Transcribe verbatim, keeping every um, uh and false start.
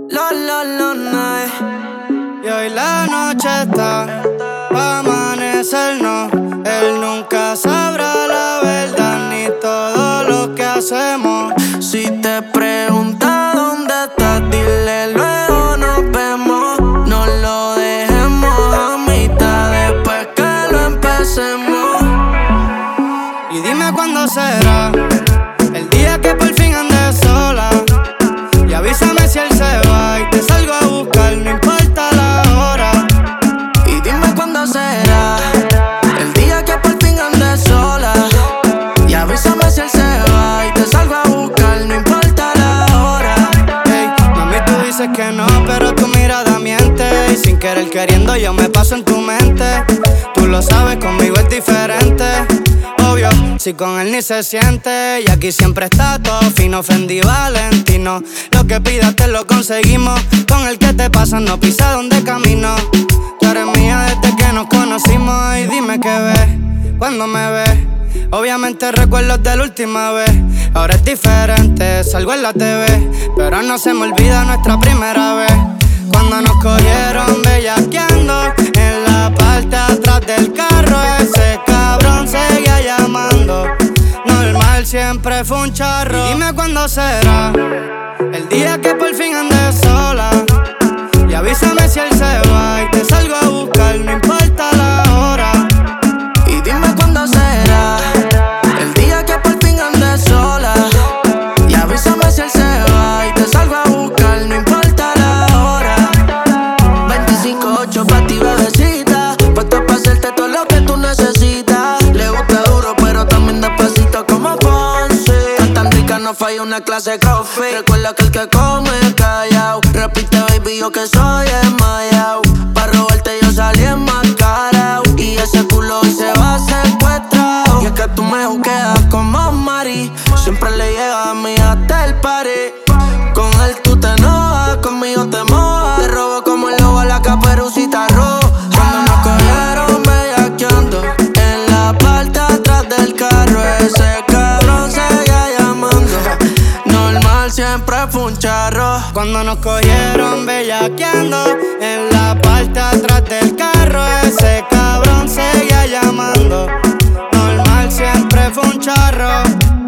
Lo, lo, lo, night. Y hoy la noche está pa' amanecernos. Él nunca sabrá la verdad ni todo lo que hacemos. Si te pregunta dónde estás, dile luego nos vemos. No lo dejemos a mitad después que lo empecemos. Y dime cuándo será el día que por fin andes sola. Y avísame si él se va y te salgo a buscar, no importa la hora. Y dime cuándo será el día que por fin andes sola. Y avísame si él se va y te salgo a buscar, no importa la hora. Hey, mami, tú dices que no, pero tu mirada miente. Y sin querer queriendo yo me paso en tu mente. Tú lo sabes, conmigo es diferente. Obvio, si con él ni se siente. Y aquí siempre está todo fino, Fendi, Valentino. Lo que pidas te lo conseguimos. Con el que te pasa no pisa donde camino. Tú eres mía desde que nos conocimos. Y dime qué ves cuando me ves. Obviamente recuerdos de la última vez. Ahora es diferente, salgo en la T V. Pero no se me olvida nuestra primera vez. Cuando nos cogieron bellaqueando en la parte atrás del carro. Ese cabrón seguía llamando. Normal, siempre fue un charro. Y dime cuándo será el día que por fin andes sola. Y avísame si él se va y te salgo a buscar, no importa la hora. Y dime cuándo será el día que por fin andes sola. Y avísame si él se va y te salgo a buscar, no importa la hora. Veinticinco ocho pa' ti, bebecita, puesto pa' hacerte todo lo que tú necesitas. Le gusta duro pero también despacito como Ponce. Tan tan rica no falla una clase de coffee. Recuerda que el que come callao. Repite baby yo que soy desmayao. Pa' robarte yo salí enmascarao. Y ese culo hoy se va secuestrado. Y es que tú me juqueas como Mari. Siempre le llega a mí hasta el party. Con él tú te enojas, conmigo te mojas. Te robo como el lobo a la caperucita roja. Cuando nos cogieron bellaqueando en la parte atrás del carro. Ese cabrón seguía llamando. Normal, siempre fue un charro. Cuando nos cogieron bellaqueando en la parte atrás del carro. Ese cabrón seguía llamando. Normal, siempre fue un charro.